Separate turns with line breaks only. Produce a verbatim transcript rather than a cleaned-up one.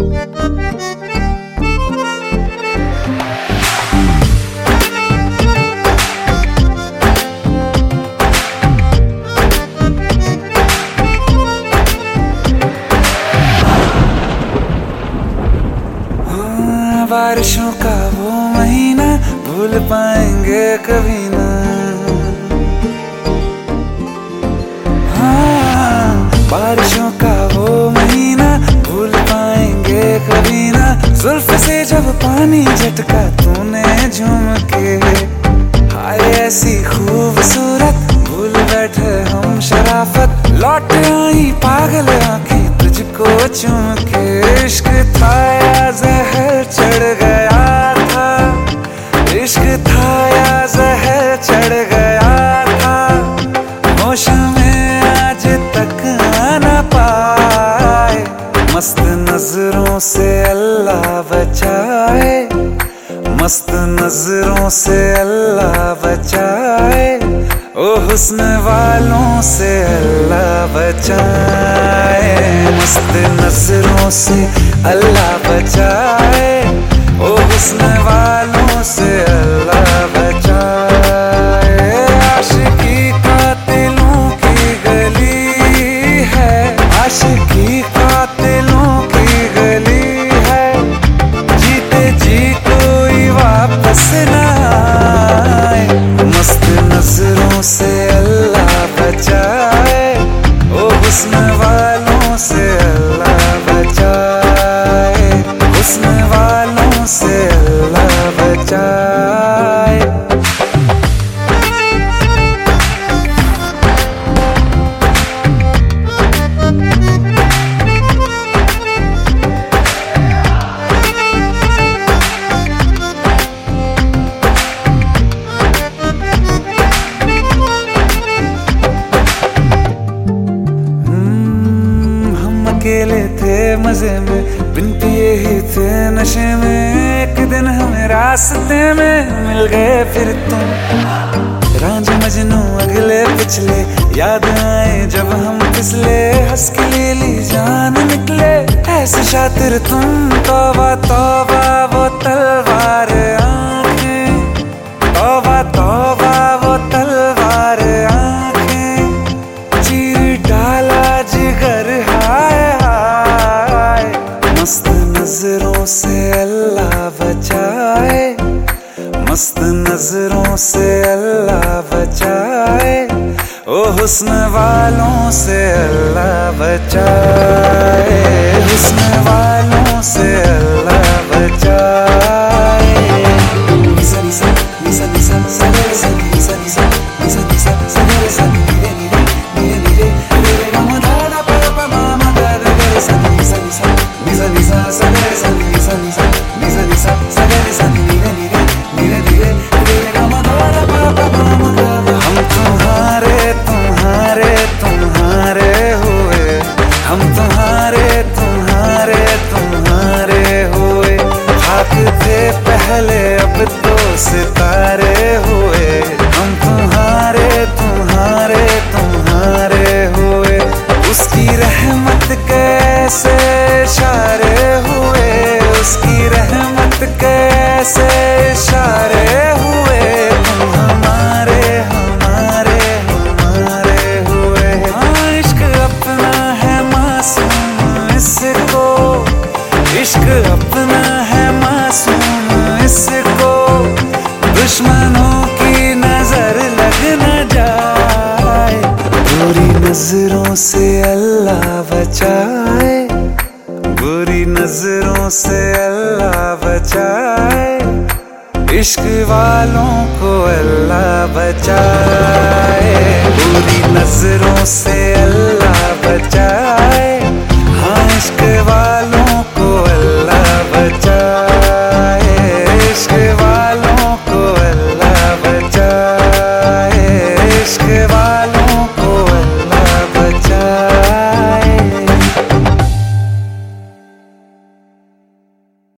बारिशों का वो महीना भूल पाएंगे कभी ना। हाँ, बारिशों का वो महीना भूल पाएंगे कभी ना। जुल्फ से जब पानी झटका तूने झूम के, हाय ऐसी खूबसूरत भूल बैठे हम शराफत। लौट आई पागल आंखें तुझको चूम के। इश्क था या जहर चढ़ गया था, इश्क था या जहर चढ़ गया था। होश में आज तक आना पाए, मस्त नजरों से अल्लाह बचाए, मस्त नजरों से अल्लाह बचाए। ओ हुस्न वालों से अल्लाह बचाए, मस्त नजरों से अल्लाह बचाए। ओ हुस्न वालों से अल्लाह बचाए। आशिकी कातिलों की गली है, आशिकी कातिलों की गली है। जीते जी कोई वापस ना आए, मस्त नजरों से अल्लाह बचाए। ओ हुस्न वालों से अल्लाह बचाए, हुस्न वालों से अल्लाह बचाए। अकेले थे मजे में, बिन पिए ही थे नशे में। एक दिन हमें रास्ते में मिल गए फिर तुम। रांझ मजनू अगले पिछले याद आए जब हम फिसले। हंस के ले ली जान निकले ऐसे शातिर तुम। तौबा तौबा वो तलवार आंखें, तौबा तौबा वो तलवार आंखें। चीर डाला जिगर हाय हाय, मस्त नजरों से अल्लाह बचाए, मस्त नजरों से अल्लाह बचाए। ओ हुस्न वालों से अल्लाह बचाए, हुस्न वालों से अल्लाह बचाए। निसा निसा निसा निसा सा सा निसा निसा निसा निसा सा सा नीरे नीरे नीरे नीरे नीरे गा मा धा धा पा पा मा मा गा रे गा सा निसा निसा निसा निसा सा सा निसा निसा निसा निसा सा सा नीरे नीरे नीरे नीरे नीरे गा मा धा धा पा पा मा मा गा। हम तुम्हारे तुम्हारे तुम्हारे हुए, हम तुम्हारे तुम्हारे तुम्हारे हुए। खाक थे पहले अब तो सितारे हुए। हम तुम्हारे तुम्हारे तुम्हारे हुए। उसकी रहमत कैसे इशारे हुए, उसकी रहमत कैसे इशारे हुए। तुम हमारे हमारे हमारे हुए। हाँ, इश्क अपना है मासूम इसको, इश्क अपना है मासूम इसको। दुश्मनों की नजर लग न जाए, बुरी नजरों से अल्लाह बचाए, बुरी नजरों से अल्लाह बचाए। इश्क वालों को अल्लाह बचाए, बुरी नजरों से अल्लाह बचाए। हाँ, इश्क वालों